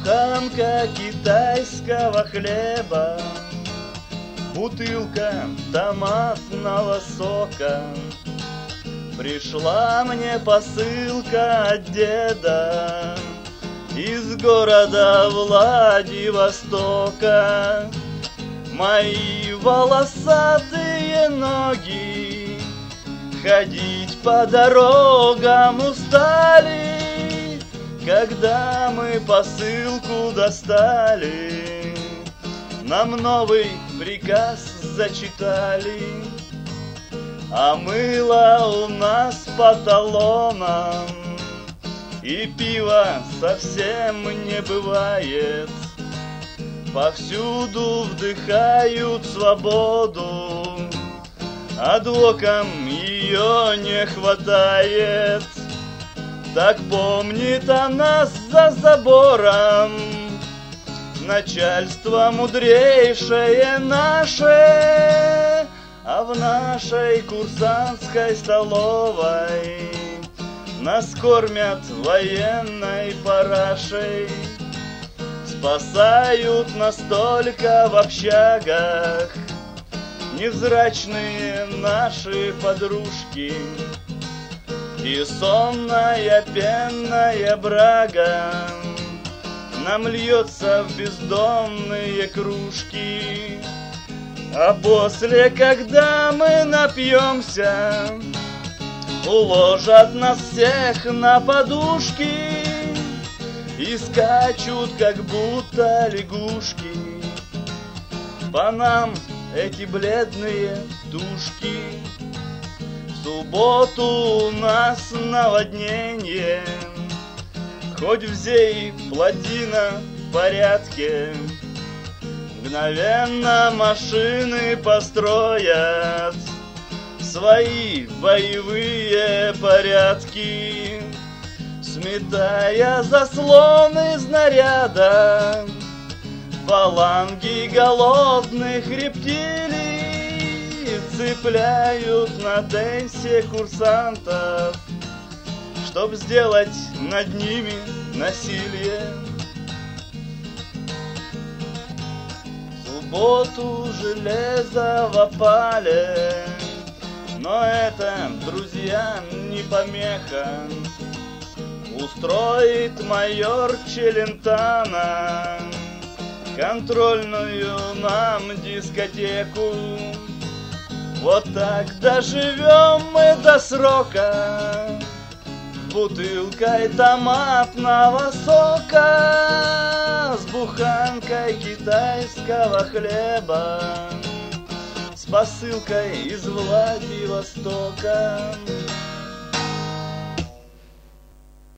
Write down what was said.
буханка китайского хлеба, бутылка томатного сока. Пришла мне посылка от деда из города Владивостока. Мои волосатые ноги ходить по дорогам устали, когда мы посылку достали. Нам новый приказ зачитали, а мыло у нас по талонам, и пива совсем не бывает. Повсюду вдыхают свободу, а двокам ее не хватает. Так помнит о нас за забором начальство мудрейшее наше, а в нашей курсантской столовой нас кормят военной парашей. Спасают нас только в общагах невзрачные наши подружки и сонная пенная брага нам льется в бездонные кружки. А после, когда мы напьемся, уложат нас всех на подушки и скачут, как будто лягушки, по нам эти бледные тушки. В субботу у нас наводнение, хоть в Зее плотина в порядке. Мгновенно машины построят свои боевые порядки, сметая заслоны снаряда, фаланги голодных рептилий цепляют на тенсе курсантов, чтоб сделать над ними насилие. В субботу железо в опале, но это, друзья, не помеха. Устроит майор Челентано контрольную нам дискотеку. Вот так доживем мы до срока, бутылкой томатного сока, с буханкой китайского хлеба, с посылкой из Владивостока.